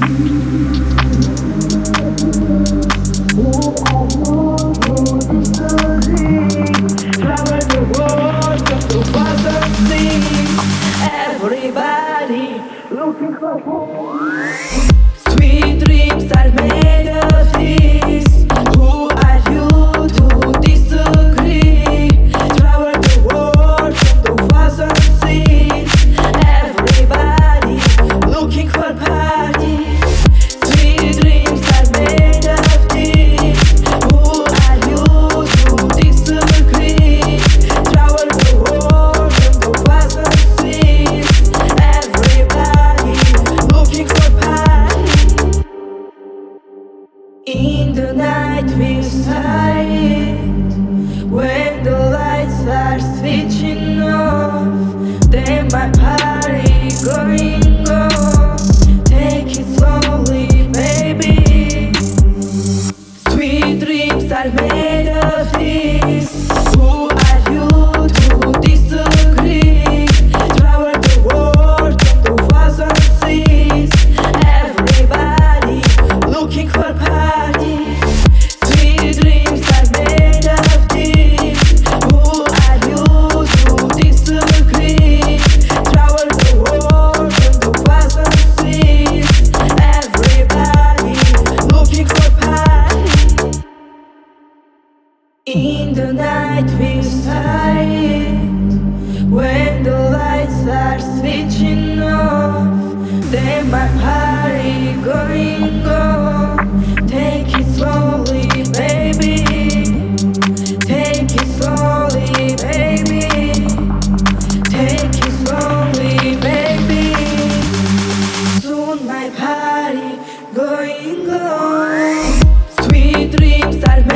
Everybody looking for sweet dreams are made of this. Who are you to disagree? Travel the world from 2006. Everybody looking for party. Sweet dreams are made of this. Who are you to disagree? Travel the world from 2006. Everybody looking for party. In the night we started, when the lights are switching off, then my party going on. Take it slowly, baby. Sweet dreams are made of this. Who are you to disagree? Travel the world from 2006. Everybody looking for party. Sweet dreams are made of this. Who are you to disagree? Travel the world from 2006. Everybody looking for party. In the night we started, when the lights are switching off, then my party going on. Take it slowly, baby. Take it slowly, baby. Take it slowly, baby. Soon my party going on. Sweet dreams are